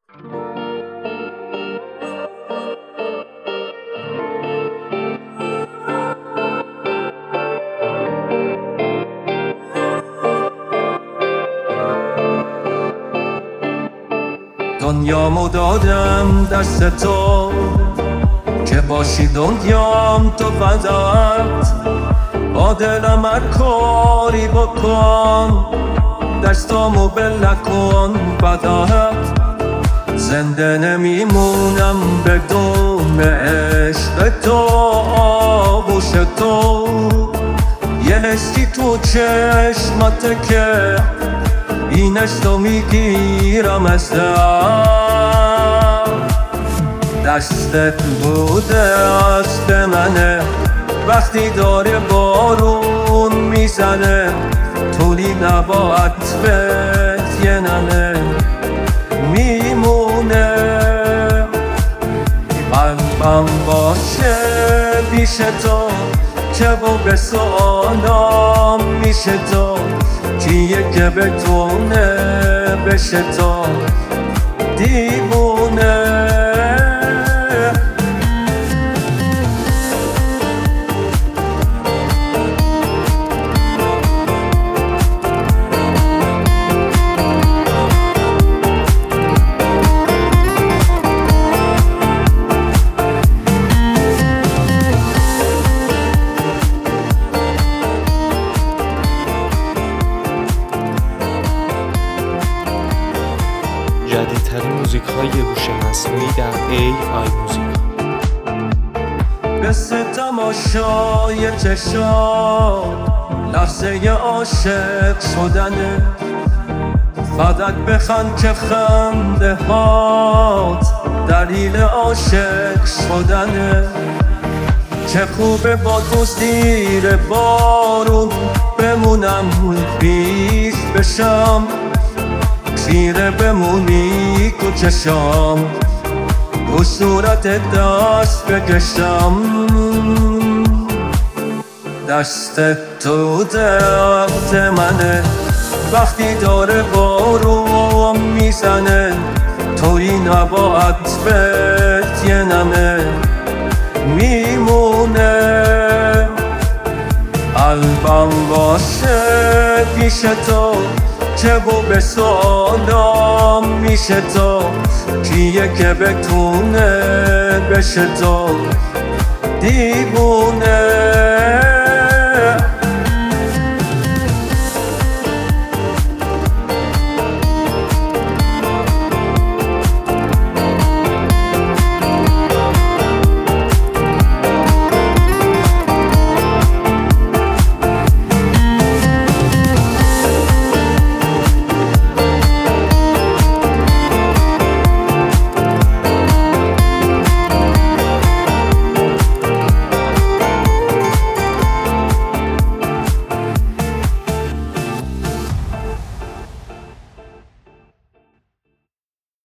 دنیامو دادم دست تو که باشی دنیام تو فدات. با دلم هر کاری بکن، دستامو بل نکن فدات. زنده نمیمونم بدون عشق تو، آغوش تو. یه حسی تو چشمته که اینش تو میگیرم از دستت بوده دست منه. وقتی داره بارون میزنه طولی نباید بهت یه ننه میمونه. قلبم باشه پیش تو که با به سوالام میشه تو. کیه که بتونه بشه تو دیوونه. جدیدترین موزیک‌های هوش مصنوعی در AI موزیک. قصه تماشای چشات لحظه عاشق شدنه. فقط بخند که خنده هات دلیل عاشق شدنه. چه خوبه با تو زیر بارون بمونم بیش بشم. خیره بمونی تو چشام تو صورت دست بکشم. دست تو دست منه وقتی داره بارون میزنه توی نباید بهت یه نمه میمونه. قلبم باشه پیش تو که با به سوالام میشه تو. کیه که بتونه بشه تو دیوونه.